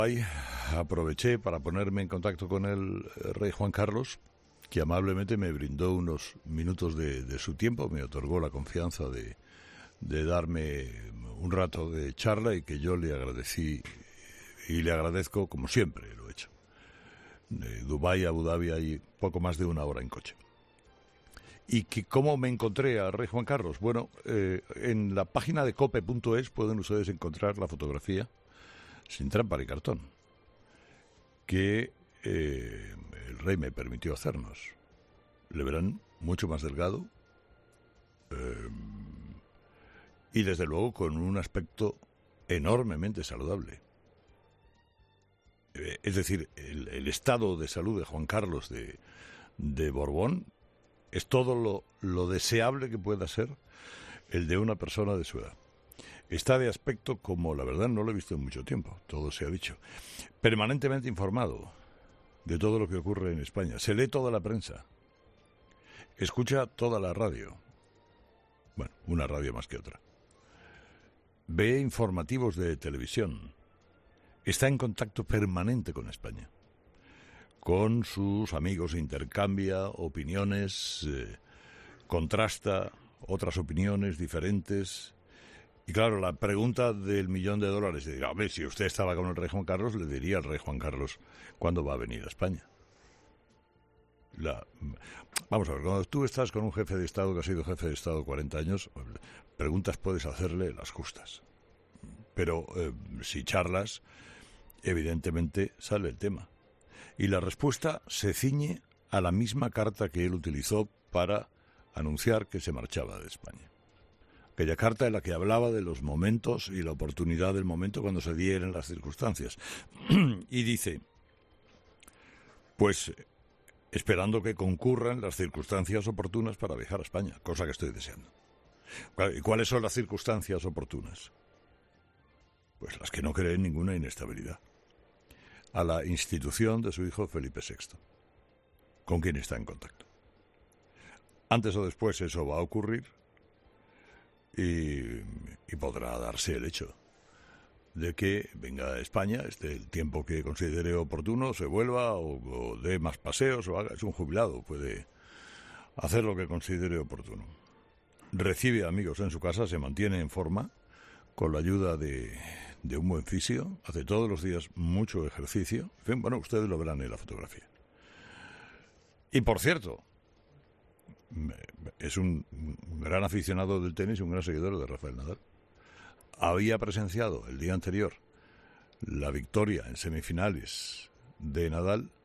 Ahí aproveché para ponerme en contacto con el rey Juan Carlos, que amablemente me brindó unos minutos de su tiempo, me otorgó la confianza de darme un rato de charla y que yo le agradecí y le agradezco como siempre lo he hecho. De Dubái a Abu Dhabi hay poco más de una hora en coche. ¿Y cómo me encontré al rey Juan Carlos? Bueno, en la página de cope.es pueden ustedes encontrar la fotografía sin trampa ni cartón que el rey me permitió hacernos. Le verán mucho más delgado y desde luego con un aspecto enormemente saludable. Es decir, el estado de salud de Juan Carlos de Borbón es todo lo deseable que pueda ser el de una persona de su edad. Está de aspecto como, la verdad, no lo he visto en mucho tiempo, todo se ha dicho. Permanentemente informado de todo lo que ocurre en España. Se lee toda la prensa. Escucha toda la radio. Bueno, una radio más que otra. Ve informativos de televisión. Está en contacto permanente con España. Con sus amigos intercambia opiniones, contrasta otras opiniones diferentes. Y claro, la pregunta del $1.000.000, dirá, a ver, si usted estaba con el rey Juan Carlos, le diría al rey Juan Carlos cuándo va a venir a España. Vamos a ver, cuando tú estás con un jefe de Estado que ha sido jefe de Estado 40 años, preguntas puedes hacerle las justas. Pero si charlas, evidentemente sale el tema. Y la respuesta se ciñe a la misma carta que él utilizó para anunciar que se marchaba de España. Aquella carta en la que hablaba de los momentos y la oportunidad del momento cuando se dieran las circunstancias. Y dice, pues esperando que concurran las circunstancias oportunas para viajar a España, cosa que estoy deseando. ¿Y cuáles son las circunstancias oportunas? Pues las que no creen ninguna inestabilidad. A la institución de su hijo Felipe VI, con quien está en contacto. Antes o después eso va a ocurrir y podrá darse el hecho de que venga a España, esté el tiempo que considere oportuno, se vuelva o dé más paseos o haga, es un jubilado, puede hacer lo que considere oportuno. Recibe amigos en su casa, se mantiene en forma con la ayuda de un buen fisio, hace todos los días mucho ejercicio. En fin, bueno, ustedes lo verán en la fotografía. Y por cierto, es un gran aficionado del tenis y un gran seguidor de Rafael Nadal. Había presenciado el día anterior la victoria en semifinales de Nadal